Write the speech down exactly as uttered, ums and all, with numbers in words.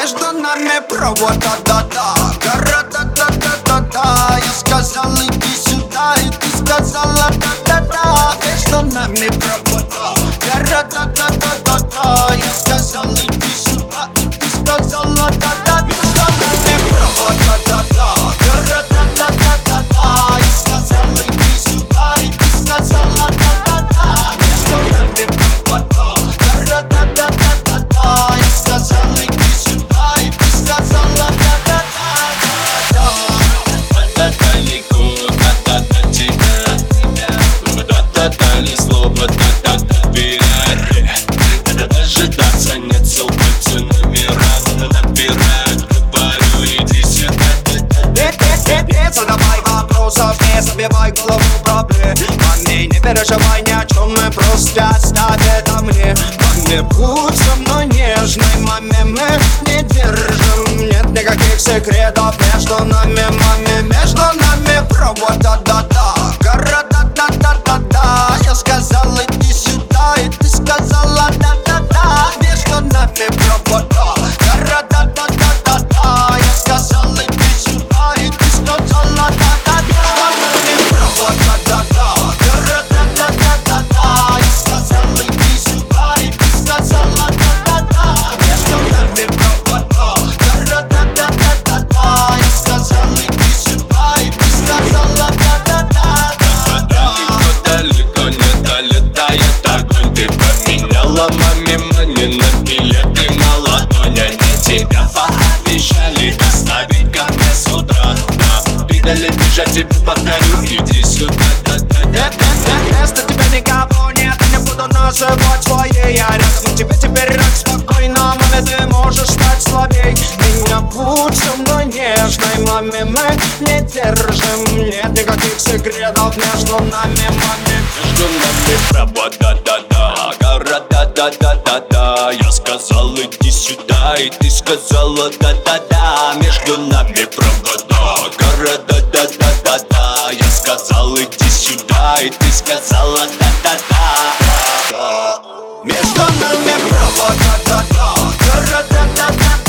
между нами провода, да-да. Гора-да-да-да-да-да. Я сказал, иди сюда, и ты сказала да-да-да. Между нами провода. Гора-да-да-да-да-да. Я сказал, иди сюда, и ты сказала да-да-да. Между нами провода, да-да. Гора-да-да-да-да-да. Я сказал, иди сюда, и ты сказала да-да-да. Между нами провода. Гора-да-да-да-да-да. Я сказал, иди сюда, и ты сказала да-да-да. Далеко, да-да-да тебя, да-да-да ни слова, да-да-да вперед. Дожидаться нет сил, эти номера набирают, говорю, иди сюда. Задавай вопросов, не забивай голову проблемами. Не переживай ни о чем, мы просто оставь это мне. Маме, будь со мной нежной, маме, мы не держим. Нет никаких секретов между нами, маме. Между нами провод, да-да-да. Гора, да-да-да-да-да. Я сказал, иди сюда, и ты сказала да-да-да. Между нами провод, гора, да-да-да-да-да. Я сказал, иди сюда, и ты сказала да-да-да. Между нами провод, да-да-да. Гора, да-да-да-да-да. Я сказал, иди сюда, и ты сказала да-да-да. Между нами провод, гора, да-да-да-да-да. Я сказал, иди сюда, и ты сказала да-да-да. Далеко не долетает огонь. Ты поменяла маме мани на билеты на ладонь. Они тебя пообещали доставить ко мне с утра. Да, видали, бежать тебе повторю, иди сюда, да-да-да. Вместо тебя никого нет, я не буду называть своей. Я рядом, тебе теперь так спокойно, маме, ты можешь стать слабей. Меня будь со мной нежной, маме, мы не держим. Нет никаких секретов между нами, маме. Между нами провод, да-да-да. Гора, да-да-да-да-да. Я сказал, иди сюда, и ты сказала да-да-да. Между нами провод, гора, да-да-да-да-да. Я сказал, иди сюда, и ты сказала да-да-да. Между нами провод, да-да-да. Гора, да-да-да-да.